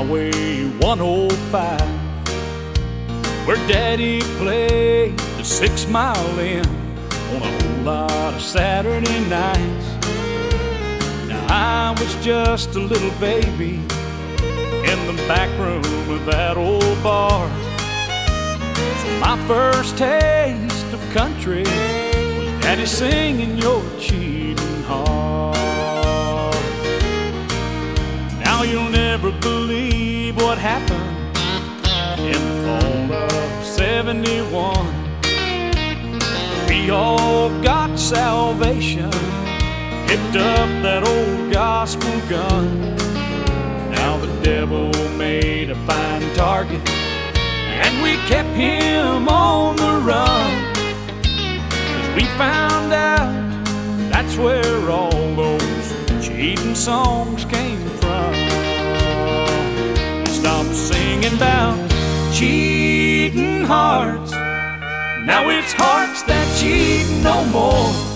Highway 105, where Daddy played the 6 Mile Inn on a whole lot of Saturday nights. Now I was just a little baby in the back room of that old bar. So my first taste of country was Daddy singing "You're Cheating Heart." Now you'll never believe what happened in the fall of '71. We all got salvation, picked up that old gospel gun. Now the devil made a fine target, and we kept him on the run. 'Cause we found out that's where all those cheating songs came from. Stop singing about cheating hearts. Now it's hearts that cheat no more.